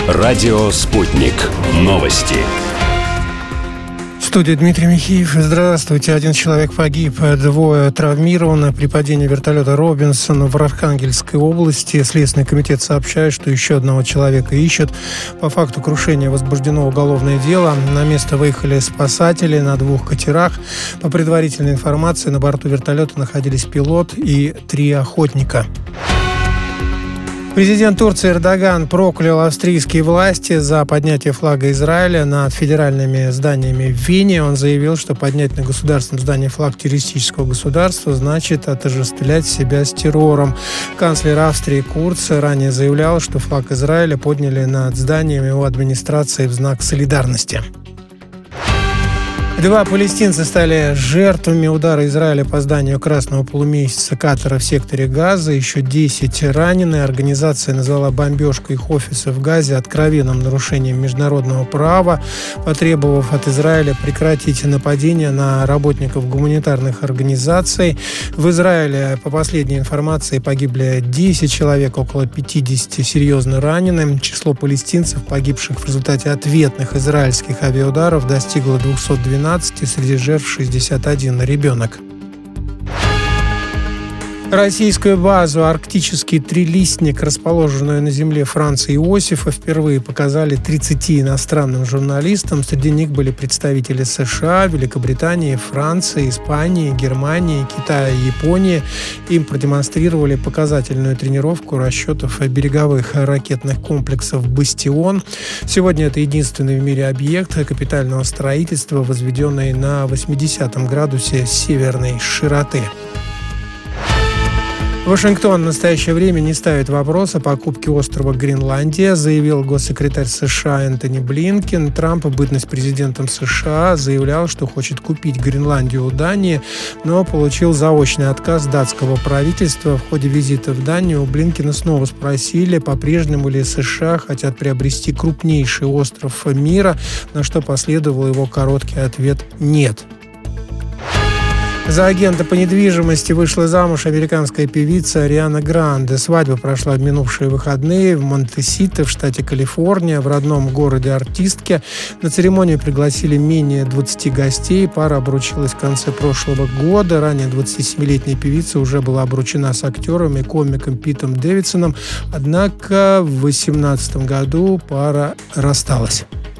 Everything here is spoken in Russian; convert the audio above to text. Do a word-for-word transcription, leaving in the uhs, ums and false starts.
Радио «Спутник». Новости. В студии Дмитрий Михеев. Здравствуйте. Один человек погиб, двое травмированы при падении вертолета «Робинсон» в Архангельской области. Следственный комитет сообщает, что еще одного человека ищут. По факту крушения возбуждено уголовное дело. На место выехали спасатели на двух катерах. По предварительной информации, на борту вертолета находились пилот и три охотника. Президент Турции Эрдоган проклял австрийские власти за поднятие флага Израиля над федеральными зданиями в Вене. Он заявил, что поднять на государственном здании флаг террористического государства значит отождествлять себя с террором. Канцлер Австрии Курц ранее заявлял, что флаг Израиля подняли над зданием его администрации в знак солидарности. Два палестинца стали жертвами удара Израиля по зданию Красного полумесяца Катара в секторе Газа. Еще десять ранены. Организация назвала бомбежку их офиса в Газе откровенным нарушением международного права, потребовав от Израиля прекратить нападения на работников гуманитарных организаций. В Израиле, по последней информации, погибли десять человек, около пятьдесят серьезно ранены. Число палестинцев, погибших в результате ответных израильских авиаударов, достигло двухсот двенадцати. Среди жертв шестьдесят один ребенок. Российскую базу «Арктический трилистник», расположенную на земле Франца Иосифа, впервые показали тридцати иностранным журналистам. Среди них были представители США, Великобритании, Франции, Испании, Германии, Китая и Японии. Им продемонстрировали показательную тренировку расчетов береговых ракетных комплексов «Бастион». Сегодня это единственный в мире объект капитального строительства, возведенный на восьмидесятом градусе северной широты. Вашингтон в настоящее время не ставит вопрос о покупке острова Гренландия, заявил госсекретарь США Энтони Блинкен. Трамп, в бытность президентом США, заявлял, что хочет купить Гренландию у Дании, но получил заочный отказ датского правительства. В ходе визита в Данию у Блинкена снова спросили, по-прежнему ли США хотят приобрести крупнейший остров мира, на что последовал его короткий ответ «нет». За агента по недвижимости вышла замуж американская певица Ариана Гранде. Свадьба прошла в минувшие выходные в Монтесите, в штате Калифорния, в родном городе артистки. На церемонию пригласили менее двадцати гостей. Пара обручилась в конце прошлого года. Ранее двадцатисемилетняя певица уже была обручена с актером и комиком Питом Дэвидсоном. Однако в две тысячи восемнадцатом году пара рассталась.